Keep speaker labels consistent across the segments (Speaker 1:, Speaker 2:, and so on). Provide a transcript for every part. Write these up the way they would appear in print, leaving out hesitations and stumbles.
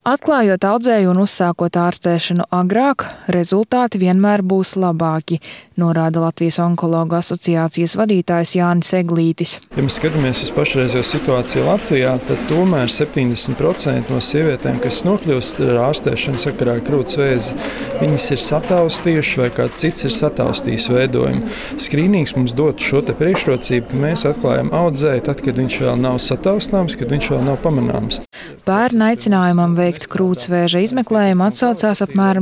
Speaker 1: Atklājot audzēju un uzsākot ārstēšanu agrāk, rezultāti vienmēr būs labāki, norāda Latvijas onkologu asociācijas vadītājs Jānis Eglītis.
Speaker 2: Ja mēs skatāmies uz pašreizējo situāciju Latvijā, tad tomēr 70% no sievietēm, kas nokļūst ar ārstēšanu sakarā ar krūts vēzi, viņas ir sataustījušas vai kāds cits ir sataustījis veidojumu. Skrīnings mums dod šo te priekšrocību, ka mēs atklājam audzēju tad, kad viņš vēl nav sataustāms, kad viņš vēl nav pamanāms.
Speaker 1: Pērn aicinājumam veikt krūtsvēža izmeklējumu atsaucās apmēram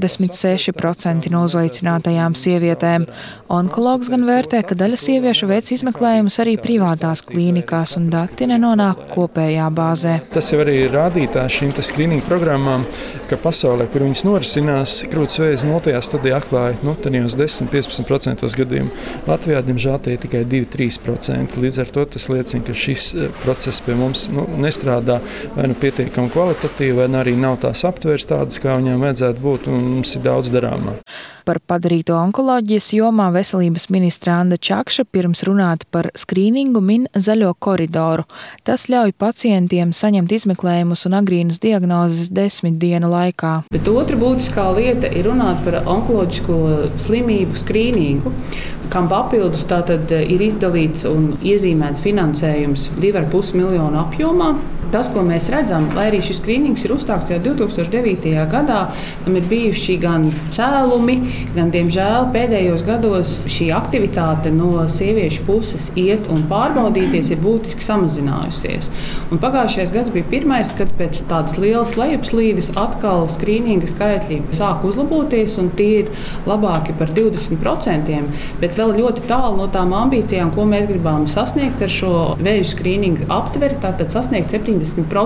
Speaker 1: 46% no uzaicinātajām sievietēm. Onkologs gan vērtē, ka daļa sieviešu veic izmeklējumus arī privātās klīnikās un dati nenonāk kopējā bāzē.
Speaker 2: Tas jau arī ir rādītājs šīm skrīninga programmām, ka pasaulē, kur viņas norisinās, krūtsvēzi 0. stadijā atklāja 10–15% gadījumu. Latvijā, diemžēl, tie ir tikai 2–3%. Līdz ar to tas liecina, ka šis process pie mums nestrādā vai nu pietiekami kvalitatīvi, vai arī nav tās aptvērs tādas, kā viņām vajadzētu būt, un mums ir daudz darāmā.
Speaker 1: Par padarīto onkoloģijas jomā veselības ministre Anda Čakša pirms runāt par skrīningu min zaļo koridoru. Tas ļauj pacientiem saņemt izmeklējumus un agrīnas diagnozes 10 dienu laikā.
Speaker 3: Bet otra būtiskā lieta ir runāt par onkoloģisko slimību skrīningu, kam papildus tātad ir izdalīts un iezīmēts finansējums 2,5 miljonu apjomā. Tas, ko mēs redzam, lai arī šis skrīnings ir uzsākts jau 2009. gadā, tam ir bijuši gan cēlumi, gan, diemžēl, pēdējos gados šī aktivitāte no sieviešu puses iet un pārbaudīties ir būtiski samazinājusies. Un pagājušais gads bija pirmais, kad pēc tādas lielas lejupslīdes atkal skrīninga skaitļi sāk uzlaboties, un tie ir labāki par 20%, bet vēl ļoti tālu no tām ambīcijām, ko mēs gribam sasniegt ar šo vēža skrīninga aptveri, tātad sasniegt 70%.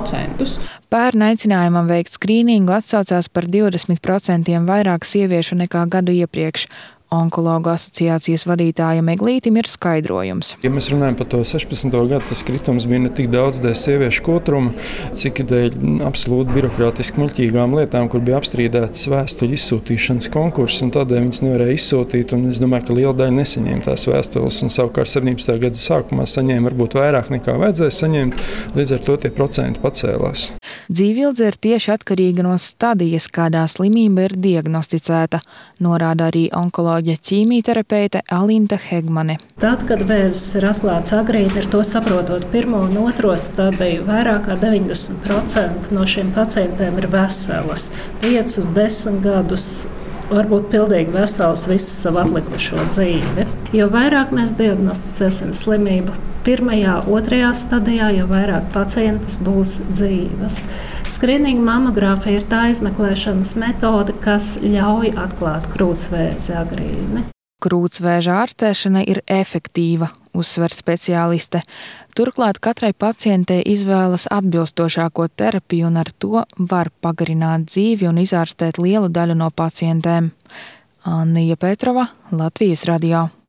Speaker 1: Pērn aicinājumam veikt skrīningu atsaucās par 20% vairāk sieviešu nekā gadu iepriekš. Onkologu asociācijas vadītājam Eglītim ir skaidrojums.
Speaker 2: Ja mēs runājam par to 16. gadu, tas kritums bija ne tik daudz dēļ sieviešu kotruma, cik dēļ absolūti birokrātiski muļķīgām lietām, kur bija apstrīdētas vēstuļu izsūtīšanas konkurss, un tādēļ viņas nevarēja izsūtīt, un es domāju, ka liela daļa nesaņēma tās vēstules, un savukārt 17. gada sākumā saņēma varbūt vairāk nekā vajadzēja saņemt, līdz ar to tie procenti pacēlās.
Speaker 1: Dzīvildze ir tieši atkarīga no stadijas, kādā slimība ir diagnosticēta, norāda arī onkoloģija ķīmijterapeite Alinta Hegmane.
Speaker 4: Tad, kad vēzis ir atklāts agrīni, ar to saprotot 1. un 2. stadiju, vairāk kā 90% no šiem pacientiem ir veselas. 5–10 gadus varbūt pilnīgi veselas visu savu atlikušo dzīvi. Jo vairāk mēs diagnosticēsim slimību 1. un 2. stadijā, jo vairāk pacientas būs dzīves. Skrīninga mamogrāfija ir tā izmeklēšanas metode, kas ļauj atklāt krūtsvēzi agrīni.
Speaker 1: Krūtsvēža ārstēšana ir efektīva, uzsver speciāliste. Turklāt katrai pacientei izvēlas atbilstošāko terapiju un ar to var pagarināt dzīvi un izārstēt lielu daļu no pacientēm. Annija Petrova, Latvijas radio.